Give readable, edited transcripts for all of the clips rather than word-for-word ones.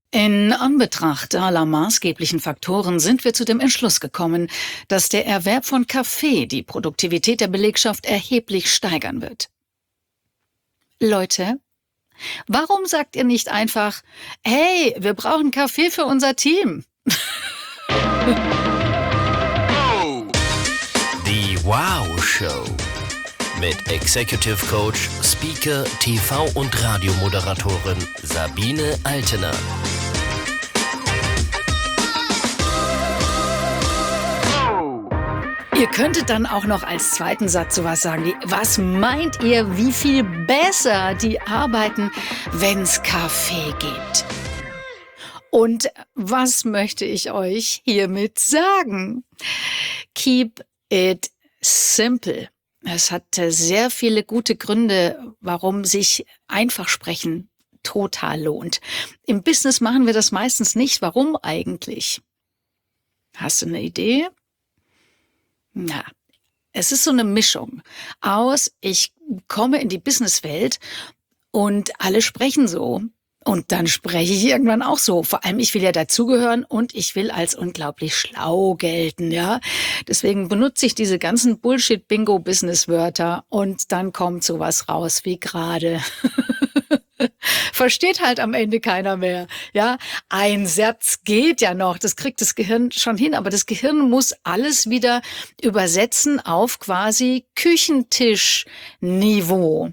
In Anbetracht aller maßgeblichen Faktoren sind wir zu dem Entschluss gekommen, dass der Erwerb von Kaffee die Produktivität der Belegschaft erheblich steigern wird. Leute, warum sagt ihr nicht einfach, hey, wir brauchen Kaffee für unser Team? Die Wow Show mit Executive Coach, Speaker, TV- und Radiomoderatorin Sabine Altener. Ihr könntet dann auch noch als zweiten Satz sowas sagen wie, was meint ihr, wie viel besser die arbeiten, wenn's Kaffee gibt? Und was möchte ich euch hiermit sagen? Keep it simple. Es hat sehr viele gute Gründe, warum sich einfach sprechen total lohnt. Im Business machen wir das meistens nicht. Warum eigentlich? Hast du eine Idee? Na, es ist so eine Mischung aus, ich komme in die Businesswelt und alle sprechen so. Und dann spreche ich irgendwann auch so. Vor allem, ich will ja dazugehören und ich will als unglaublich schlau gelten, ja. Deswegen benutze ich diese ganzen Bullshit-Bingo-Business-Wörter und dann kommt sowas raus wie gerade. Versteht halt am Ende keiner mehr, ja. Ein Satz geht ja noch, das kriegt das Gehirn schon hin, aber das Gehirn muss alles wieder übersetzen auf quasi Küchentischniveau.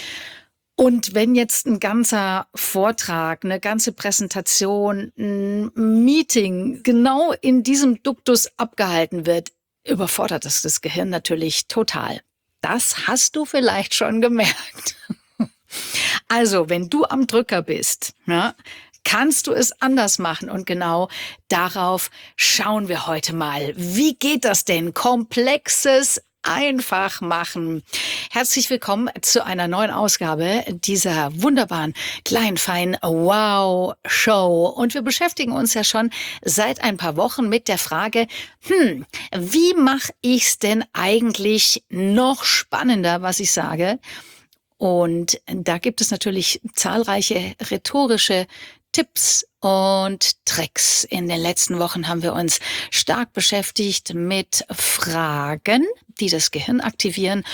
Und wenn jetzt ein ganzer Vortrag, eine ganze Präsentation, ein Meeting genau in diesem Duktus abgehalten wird, überfordert das Gehirn natürlich total. Das hast du vielleicht schon gemerkt. Also, wenn du am Drücker bist, ja, kannst du es anders machen. Und genau darauf schauen wir heute mal. Wie geht das denn? Komplexes einfach machen. Herzlich willkommen zu einer neuen Ausgabe dieser wunderbaren, kleinen, feinen Wow-Show. Und wir beschäftigen uns ja schon seit ein paar Wochen mit der Frage, wie mache ich's denn eigentlich noch spannender, was ich sage? Und da gibt es natürlich zahlreiche rhetorische Tipps und Tricks. In den letzten Wochen haben wir uns stark beschäftigt mit Fragen, die das Gehirn aktivieren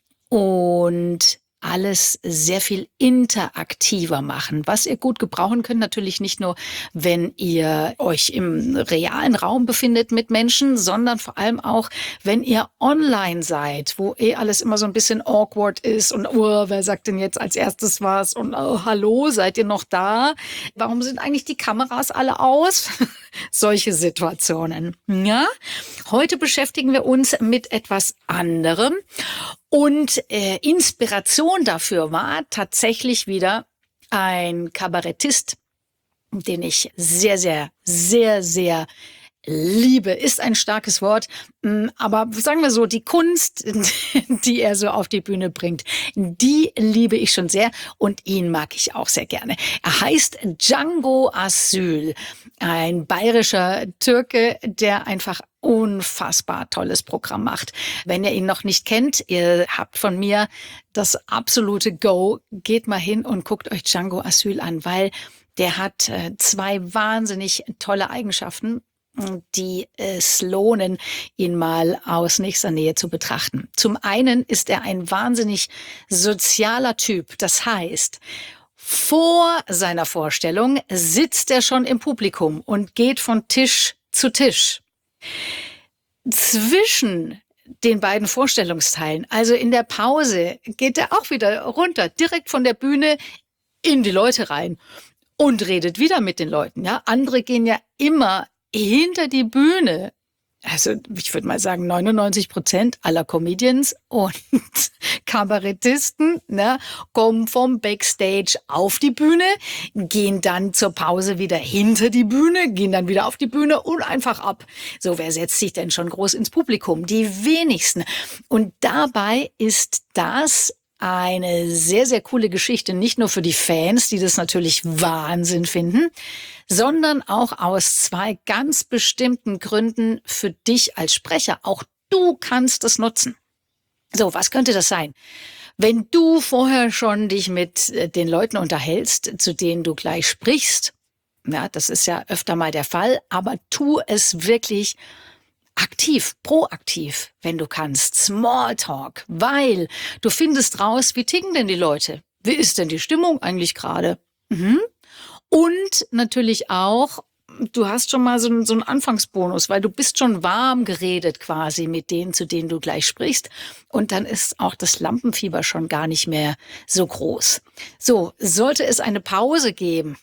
und alles sehr viel interaktiver machen, was ihr gut gebrauchen könnt. Natürlich nicht nur, wenn ihr euch im realen Raum befindet mit Menschen, sondern vor allem auch, wenn ihr online seid, wo alles immer so ein bisschen awkward ist und wer sagt denn jetzt als erstes was und hallo, seid ihr noch da? Warum sind eigentlich die Kameras alle aus? Solche Situationen. Ja? Heute beschäftigen wir uns mit etwas anderem. Und Inspiration dafür war tatsächlich wieder ein Kabarettist, den ich sehr, sehr, sehr, sehr liebe. Ist ein starkes Wort, aber sagen wir so, die Kunst, die er so auf die Bühne bringt, die liebe ich schon sehr und ihn mag ich auch sehr gerne. Er heißt Django Asül, ein bayerischer Türke, der einfach unfassbar tolles Programm macht. Wenn ihr ihn noch nicht kennt, ihr habt von mir das absolute Go, geht mal hin und guckt euch Django Asül an, weil der hat zwei wahnsinnig tolle Eigenschaften, die es lohnen, ihn mal aus nächster Nähe zu betrachten. Zum einen ist er ein wahnsinnig sozialer Typ. Das heißt, vor seiner Vorstellung sitzt er schon im Publikum und geht von Tisch zu Tisch. Zwischen den beiden Vorstellungsteilen, also in der Pause, geht er auch wieder runter, direkt von der Bühne in die Leute rein und redet wieder mit den Leuten. Ja, andere gehen ja immer hinter die Bühne. Also ich würde mal sagen, 99% aller Comedians und Kabarettisten kommen vom Backstage auf die Bühne, gehen dann zur Pause wieder hinter die Bühne, gehen dann wieder auf die Bühne und einfach ab. So, wer setzt sich denn schon groß ins Publikum? Die wenigsten. Und dabei ist das eine sehr, sehr coole Geschichte, nicht nur für die Fans, die das natürlich Wahnsinn finden, sondern auch aus zwei ganz bestimmten Gründen für dich als Sprecher. Auch du kannst es nutzen. So, was könnte das sein? Wenn du vorher schon dich mit den Leuten unterhältst, zu denen du gleich sprichst, Ja, das ist ja öfter mal der Fall, aber tu es wirklich aktiv, proaktiv, wenn du kannst. Smalltalk, weil du findest raus, wie ticken denn die Leute? Wie ist denn die Stimmung eigentlich gerade? Mhm. Und natürlich auch, du hast schon mal so einen Anfangsbonus, weil du bist schon warm geredet quasi mit denen, zu denen du gleich sprichst. Und dann ist auch das Lampenfieber schon gar nicht mehr so groß. So, sollte es eine Pause geben,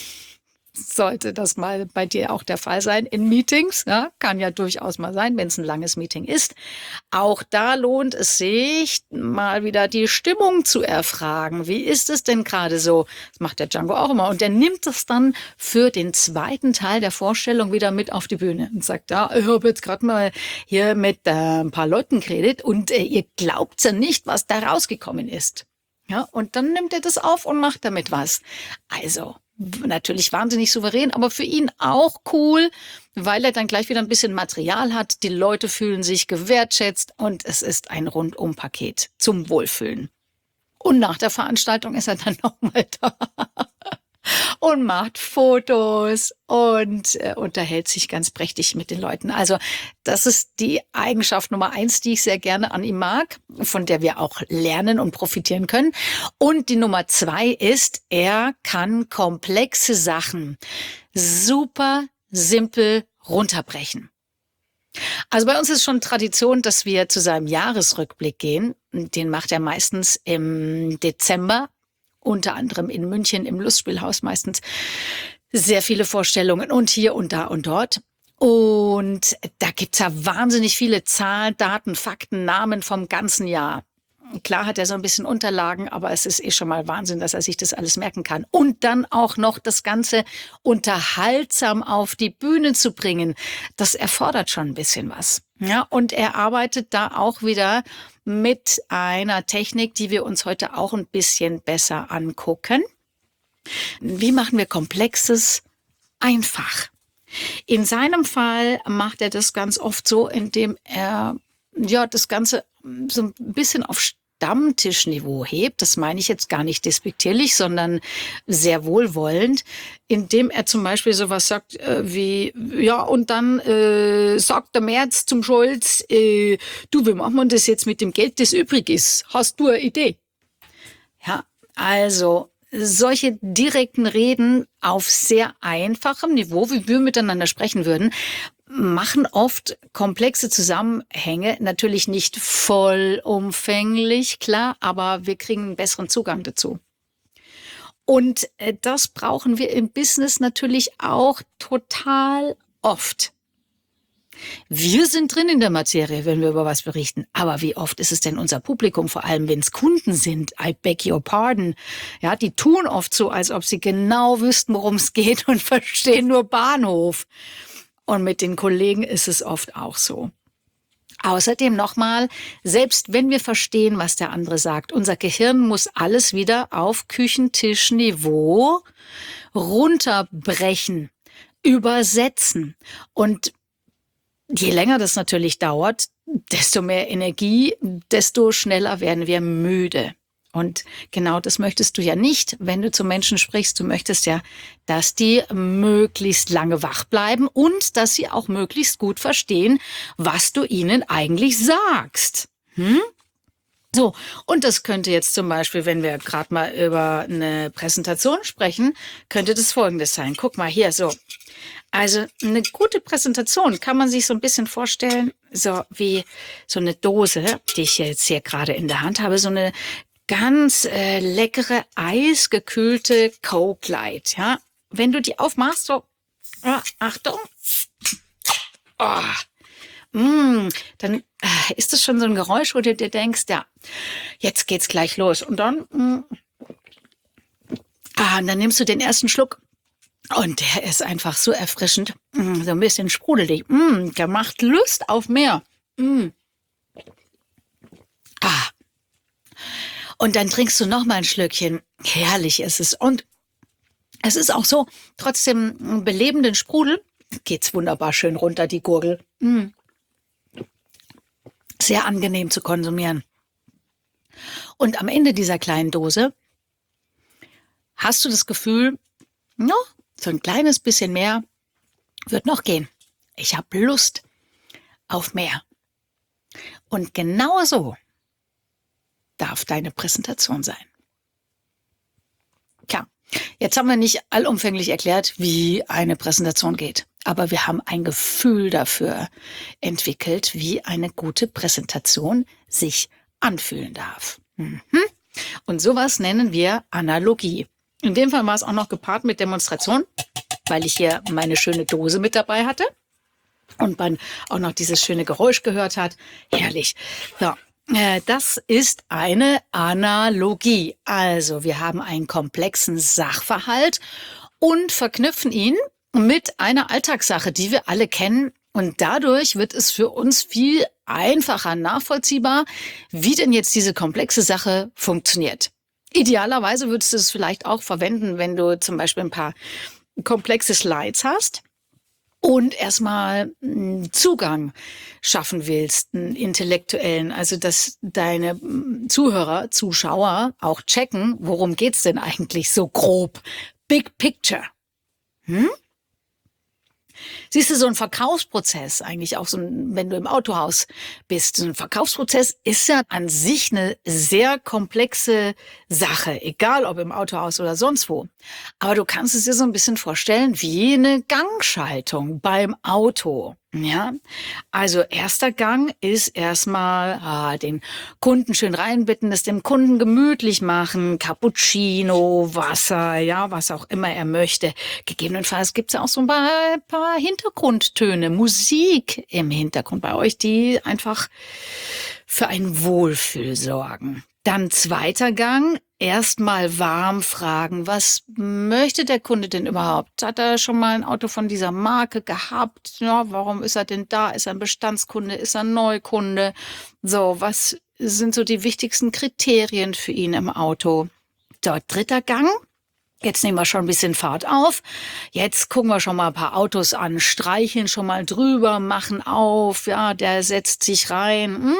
sollte das mal bei dir auch der Fall sein in Meetings, ja, kann ja durchaus mal sein, wenn es ein langes Meeting ist. Auch da lohnt es sich, mal wieder die Stimmung zu erfragen. Wie ist es denn gerade so? Das macht der Django auch immer. Und der nimmt das dann für den zweiten Teil der Vorstellung wieder mit auf die Bühne und sagt, ja, ich habe jetzt gerade mal hier mit ein paar Leuten geredet und ihr glaubt ja nicht, was da rausgekommen ist. Ja, und dann nimmt er das auf und macht damit was. Also, natürlich wahnsinnig souverän, aber für ihn auch cool, weil er dann gleich wieder ein bisschen Material hat. Die Leute fühlen sich gewertschätzt und es ist ein Rundum-Paket zum Wohlfühlen. Und nach der Veranstaltung ist er dann nochmal da und macht Fotos und unterhält sich ganz prächtig mit den Leuten. Also das ist die Eigenschaft Nummer 1, die ich sehr gerne an ihm mag, von der wir auch lernen und profitieren können. Und die Nummer 2 ist, er kann komplexe Sachen super simpel runterbrechen. Also bei uns ist schon Tradition, dass wir zu seinem Jahresrückblick gehen. Den macht er meistens im Dezember. Unter anderem in München im Lustspielhaus meistens sehr viele Vorstellungen und hier und da und dort. Und da gibt's ja wahnsinnig viele Zahlen, Daten, Fakten, Namen vom ganzen Jahr. Klar hat er so ein bisschen Unterlagen, aber es ist schon mal Wahnsinn, dass er sich das alles merken kann. Und dann auch noch das Ganze unterhaltsam auf die Bühne zu bringen, das erfordert schon ein bisschen was. Ja, und er arbeitet da auch wieder mit einer Technik, die wir uns heute auch ein bisschen besser angucken. Wie machen wir Komplexes einfach? In seinem Fall macht er das ganz oft so, indem er das Ganze so ein bisschen auf Stammtischniveau hebt. Das meine ich jetzt gar nicht despektierlich, sondern sehr wohlwollend, indem er zum Beispiel sowas sagt wie, ja, und dann sagt der Merz zum Scholz, du, wie machen wir das jetzt mit dem Geld, das übrig ist? Hast du eine Idee? Ja, also solche direkten Reden auf sehr einfachem Niveau, wie wir miteinander sprechen würden, machen oft komplexe Zusammenhänge, natürlich nicht vollumfänglich, klar, aber wir kriegen einen besseren Zugang dazu. Und das brauchen wir im Business natürlich auch total oft. Wir sind drin in der Materie, wenn wir über was berichten. Aber wie oft ist es denn unser Publikum, vor allem wenn es Kunden sind? I beg your pardon. Ja, die tun oft so, als ob sie genau wüssten, worum es geht und verstehen nur Bahnhof. Und mit den Kollegen ist es oft auch so. Außerdem nochmal, selbst wenn wir verstehen, was der andere sagt, unser Gehirn muss alles wieder auf Küchentischniveau runterbrechen, übersetzen. Und je länger das natürlich dauert, desto mehr Energie, desto schneller werden wir müde. Und genau das möchtest du ja nicht, wenn du zu Menschen sprichst. Du möchtest ja, dass die möglichst lange wach bleiben und dass sie auch möglichst gut verstehen, was du ihnen eigentlich sagst. So, und das könnte jetzt zum Beispiel, wenn wir gerade mal über eine Präsentation sprechen, könnte das Folgendes sein. Guck mal hier, so. Also eine gute Präsentation kann man sich so ein bisschen vorstellen, so wie so eine Dose, die ich jetzt hier gerade in der Hand habe, so eine ganz leckere, eisgekühlte Coke Light, ja. Wenn du die aufmachst, so, Achtung, dann ist das schon so ein Geräusch, wo du dir denkst, ja, jetzt geht's gleich los. Und dann, und dann nimmst du den ersten Schluck und der ist einfach so erfrischend, so ein bisschen sprudelig. Der macht Lust auf mehr. Und dann trinkst du noch mal ein Schlückchen. Herrlich ist es. Und es ist auch so, trotz dem belebenden Sprudel geht's wunderbar schön runter, die Gurgel. Sehr angenehm zu konsumieren. Und am Ende dieser kleinen Dose hast du das Gefühl, So ein kleines bisschen mehr wird noch gehen. Ich habe Lust auf mehr. Und genauso darf deine Präsentation sein. Tja, jetzt haben wir nicht allumfänglich erklärt, wie eine Präsentation geht. Aber wir haben ein Gefühl dafür entwickelt, wie eine gute Präsentation sich anfühlen darf. Und sowas nennen wir Analogie. In dem Fall war es auch noch gepaart mit Demonstration, weil ich hier meine schöne Dose mit dabei hatte und man auch noch dieses schöne Geräusch gehört hat. Herrlich. So, das ist eine Analogie. Also wir haben einen komplexen Sachverhalt und verknüpfen ihn mit einer Alltagssache, die wir alle kennen. Und dadurch wird es für uns viel einfacher nachvollziehbar, wie denn jetzt diese komplexe Sache funktioniert. Idealerweise würdest du es vielleicht auch verwenden, wenn du zum Beispiel ein paar komplexe Slides hast und erstmal einen Zugang schaffen willst, einen intellektuellen, also dass deine Zuhörer, Zuschauer auch checken, worum geht's denn eigentlich so grob? Big Picture. Siehst du, so ein Verkaufsprozess, eigentlich auch so wenn du im Autohaus bist, so ein Verkaufsprozess ist ja an sich eine sehr komplexe Sache, egal ob im Autohaus oder sonst wo. Aber du kannst es dir so ein bisschen vorstellen wie eine Gangschaltung beim Auto. Ja, also erster Gang ist erstmal den Kunden schön reinbitten, es dem Kunden gemütlich machen, Cappuccino, Wasser, ja, was auch immer er möchte. Gegebenenfalls gibt's ja auch so ein paar Hintergrundtöne, Musik im Hintergrund bei euch, die einfach für ein Wohlfühl sorgen. Dann zweiter Gang, erstmal warm fragen, was möchte der Kunde denn überhaupt? Hat er schon mal ein Auto von dieser Marke gehabt? Ja, warum ist er denn da? Ist er ein Bestandskunde? Ist er ein Neukunde? So, was sind so die wichtigsten Kriterien für ihn im Auto? Dort dritter Gang. Jetzt nehmen wir schon ein bisschen Fahrt auf. Jetzt gucken wir schon mal ein paar Autos an, streicheln schon mal drüber, machen auf. Ja, der setzt sich rein.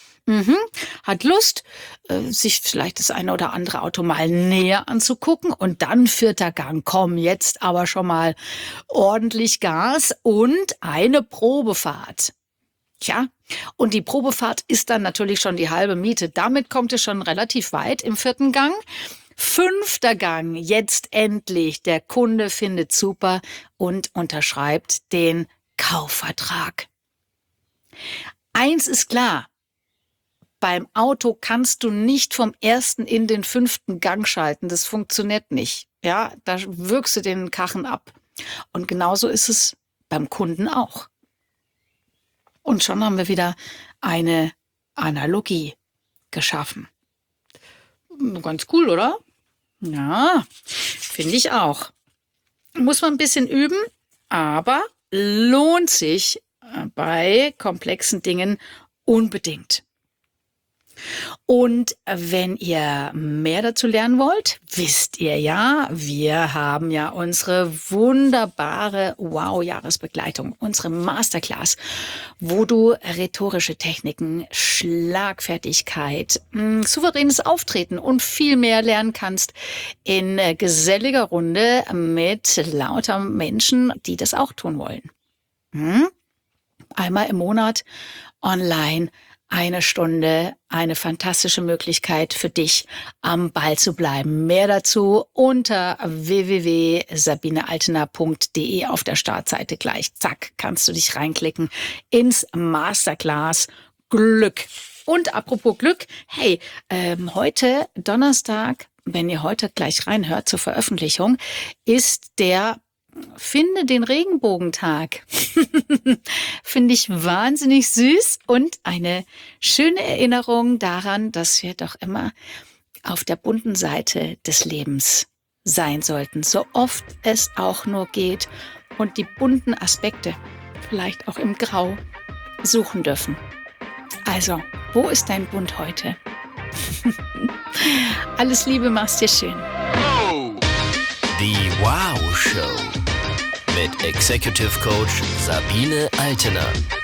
Hat Lust, sich vielleicht das eine oder andere Auto mal näher anzugucken. Und dann vierter Gang. Komm, jetzt aber schon mal ordentlich Gas und eine Probefahrt. Tja, und die Probefahrt ist dann natürlich schon die halbe Miete. Damit kommt es schon relativ weit im vierten Gang. Fünfter Gang, jetzt endlich. Der Kunde findet super und unterschreibt den Kaufvertrag. Eins ist klar. Beim Auto kannst du nicht vom ersten in den fünften Gang schalten. Das funktioniert nicht. Ja, da wirkst du den Karren ab. Und genauso ist es beim Kunden auch. Und schon haben wir wieder eine Analogie geschaffen. Ganz cool, oder? Ja, finde ich auch. Muss man ein bisschen üben, aber lohnt sich bei komplexen Dingen unbedingt. Und wenn ihr mehr dazu lernen wollt, wisst ihr ja, wir haben ja unsere wunderbare Wow-Jahresbegleitung, unsere Masterclass, wo du rhetorische Techniken, Schlagfertigkeit, souveränes Auftreten und viel mehr lernen kannst in geselliger Runde mit lauter Menschen, die das auch tun wollen. Einmal im Monat online. Eine Stunde, eine fantastische Möglichkeit für dich, am Ball zu bleiben. Mehr dazu unter www.sabinealtener.de auf der Startseite gleich. Zack, kannst du dich reinklicken ins Masterclass Glück. Und apropos Glück, hey, heute Donnerstag, wenn ihr heute gleich reinhört zur Veröffentlichung, ist der Finde den Regenbogentag. Finde ich wahnsinnig süß und eine schöne Erinnerung daran, dass wir doch immer auf der bunten Seite des Lebens sein sollten, so oft es auch nur geht und die bunten Aspekte vielleicht auch im Grau suchen dürfen. Also, wo ist dein Bunt heute? Alles Liebe, mach's dir schön. Die Wow Show mit Executive Coach Sabine Altener.